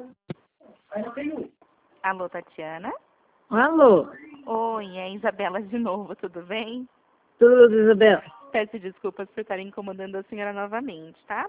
Alô, Tatiana? Alô? Oi, é a Isabela de novo, tudo bem? Tudo, Isabela? Peço desculpas por estar incomodando a senhora novamente, tá?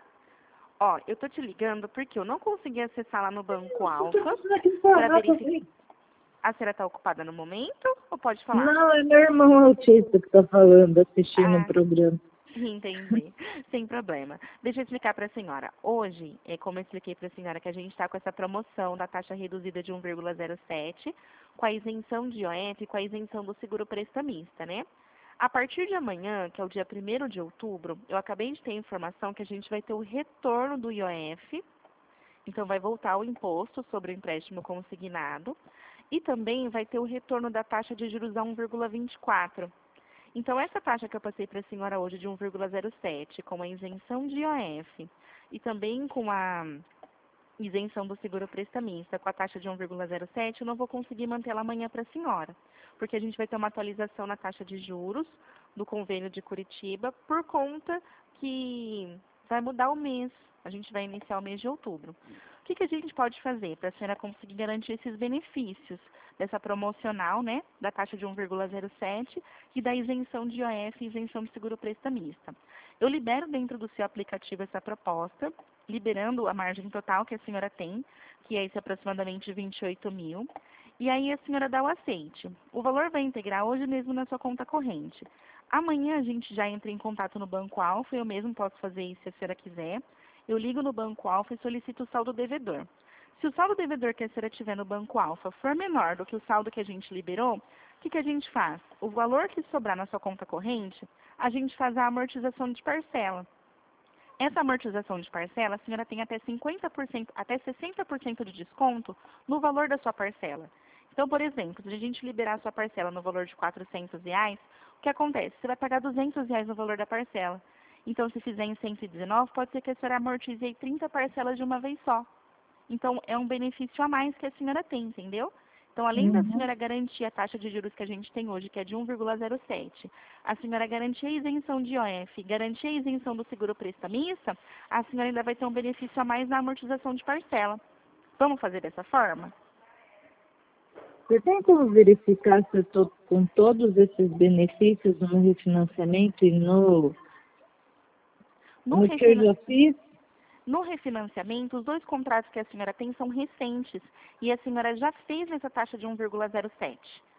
Ó, eu tô te ligando porque eu não consegui acessar lá no Banco Alfa para verificar. A senhora tá ocupada no momento ou pode falar? Não, é meu irmão autista que tá falando, assistindo o programa. Entendi. Sem problema. Deixa eu explicar para a senhora. Hoje, como eu expliquei para a senhora, que a gente está com essa promoção da taxa reduzida de 1,07, com a isenção de IOF e com a isenção do seguro prestamista, né? A partir de amanhã, que é o dia 1º de outubro, eu acabei de ter a informação que a gente vai ter o retorno do IOF, então vai voltar o imposto sobre o empréstimo consignado, e também vai ter o retorno da taxa de juros a 1,24. Então, essa taxa que eu passei para a senhora hoje de 1,07, com a isenção de IOF e também com a isenção do seguro prestamista, com a taxa de 1,07, eu não vou conseguir mantê-la amanhã para a senhora, porque a gente vai ter uma atualização na taxa de juros do convênio de Curitiba, por conta que vai mudar o mês, a gente vai iniciar o mês de outubro. O que a gente pode fazer para a senhora conseguir garantir esses benefícios dessa promocional, né, da taxa de 1,07 e da isenção de IOF e isenção do seguro prestamista? Eu libero dentro do seu aplicativo essa proposta, liberando a margem total que a senhora tem, que é esse aproximadamente 28 mil, e aí a senhora dá o aceite. O valor vai integrar hoje mesmo na sua conta corrente. Amanhã a gente já entra em contato no Banco Alfa, eu mesmo posso fazer isso se a senhora quiser. Eu ligo no Banco Alfa e solicito o saldo devedor. Se o saldo devedor que a senhora tiver no Banco Alfa for menor do que o saldo que a gente liberou, o que a gente faz? O valor que sobrar na sua conta corrente, a gente faz a amortização de parcela. Essa amortização de parcela, a senhora tem até 50%, até 60% de desconto no valor da sua parcela. Então, por exemplo, se a gente liberar a sua parcela no valor de R$ 400, o que acontece? Você vai pagar R$ 200 no valor da parcela. Então, se fizer em 119, pode ser que a senhora amortize aí 30 parcelas de uma vez só. Então, é um benefício a mais que a senhora tem, entendeu? Então, além da senhora garantir a taxa de juros que a gente tem hoje, que é de 1,07, a senhora garantir a isenção de IOF, garantir a isenção do seguro prestamista, a senhora ainda vai ter um benefício a mais na amortização de parcela. Vamos fazer dessa forma? Você tem como verificar se eu estou com todos esses benefícios no refinanciamento e no que eu já fiz? No refinanciamento, os dois contratos que a senhora tem são recentes e a senhora já fez essa taxa de 1,07.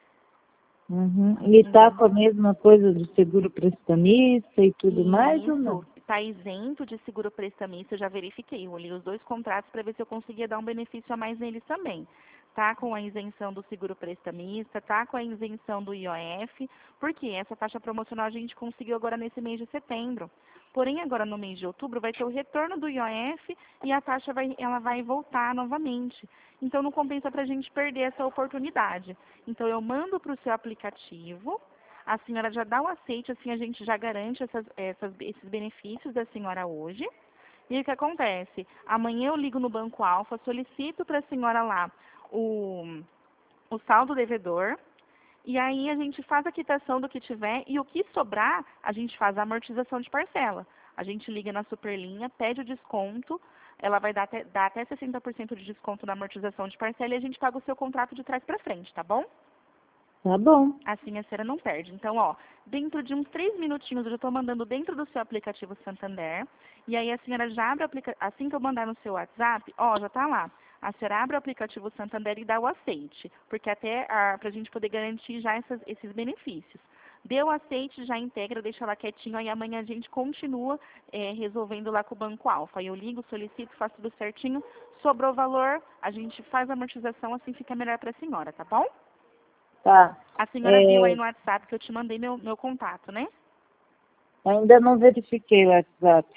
E está com a mesma coisa do seguro prestamista e tudo mais ou não? Está isento de seguro prestamista, eu já verifiquei. Eu olhei os dois contratos para ver se eu conseguia dar um benefício a mais neles também. Tá com a isenção do seguro prestamista, tá com a isenção do IOF, porque essa taxa promocional a gente conseguiu agora nesse mês de setembro. Porém, agora no mês de outubro vai ter o retorno do IOF e a taxa ela vai voltar novamente. Então, não compensa para a gente perder essa oportunidade. Então, eu mando para o seu aplicativo, a senhora já dá o aceite, assim a gente já garante esses benefícios da senhora hoje. E o que acontece? Amanhã eu ligo no Banco Alfa, solicito para a senhora lá o saldo devedor, e aí a gente faz a quitação do que tiver, e o que sobrar, a gente faz a amortização de parcela. A gente liga na Superlinha, pede o desconto, ela vai dar até 60% de desconto na amortização de parcela, e a gente paga o seu contrato de trás para frente, tá bom? Tá bom. Assim a senhora não perde. Então, ó, dentro de uns 3 minutinhos eu já estou mandando dentro do seu aplicativo Santander. E aí a senhora já abre o aplicativo, assim que eu mandar no seu WhatsApp, ó, já tá lá. A senhora abre o aplicativo Santander e dá o aceite, porque até para a gente poder garantir já esses benefícios. Deu o aceite, já integra, deixa lá quietinho, aí amanhã a gente continua resolvendo lá com o Banco Alfa. Aí eu ligo, solicito, faço tudo certinho, sobrou o valor, a gente faz a amortização, assim fica melhor para a senhora, tá bom? Tá. A senhora viu aí no WhatsApp que eu te mandei meu contato, né? Ainda não verifiquei o WhatsApp.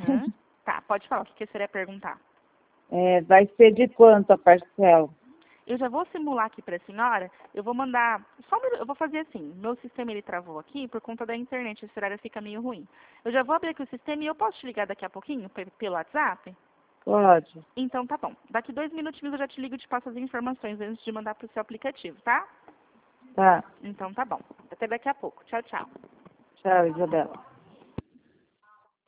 Tá, pode falar o que a senhora ia perguntar. Vai ser de quanto a parcela? Eu já vou simular aqui para a senhora, eu vou mandar, eu vou fazer assim, meu sistema ele travou aqui por conta da internet, esse horário fica meio ruim. Eu já vou abrir aqui o sistema e eu posso te ligar daqui a pouquinho pelo WhatsApp? Pode. Então tá bom. Daqui 2 minutinhos eu já te ligo e te passo as informações antes de mandar para o seu aplicativo, tá? Tá. Então tá bom. Até daqui a pouco. Tchau, tchau. Tchau, Isabela.